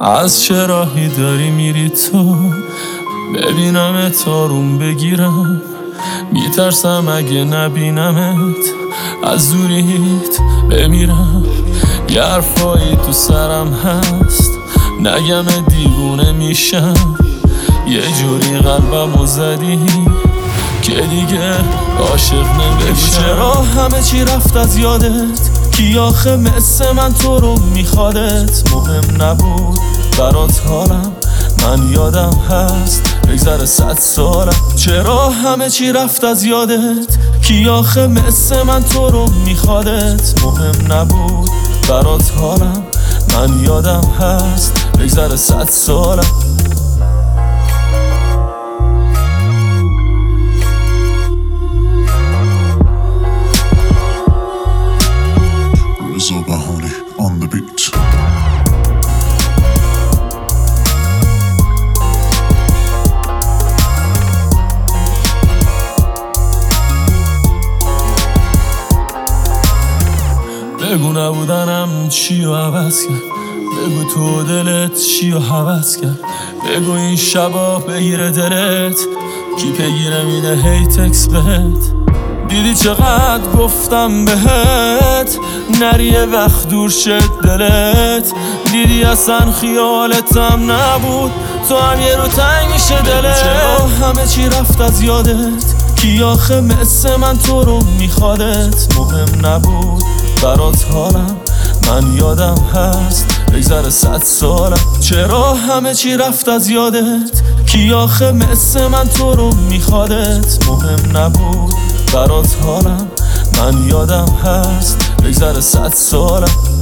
از چه راهی داری میری تو؟ ببینم تارون بگیرم، میترسم اگه نبینمت از دوریت بمیرم. یه حرفایی تو سرم هست نگم دیوونه میشم، یه جوری قلبمو زدی که دیگه عاشق نمیشم. چرا همه چی رفت از یادت؟ کی آخه مثل من تو رو میخوادت؟ مهم نبود برات حالم، من یادم هست بگذره 100 سالم. چرا همه چی رفت از یادت؟ کی آخه مثل من تو رو میخوادت؟ مهم نبود برات حالم، من یادم هست بگذره 100 سالم. رضا بهانی on the beat. بگو نبودنم چی رو عوض کرد، بگو تو دلت چی رو حوض کرد، بگو این شبا بگیره دلت کی پیگیره میده هی تکس بهت. دیدی چقدر گفتم بهت نری یه وقت دور شد دلت، دیدی اصلا خیالتم نبود تو هم یه رو تنگ میشه دلت. چرا همه چی رفت از یادت؟ کی آخه مثل من تو رو میخوادت؟ مهم نبود برات حالم، من یادم هست بگذره 100 سالم. چرا همه چی رفت از یادت؟ کی آخه مثل من تو رو میخوادت؟ مهم نبود برات حالم، من یادم هست بگذره 100 سالم.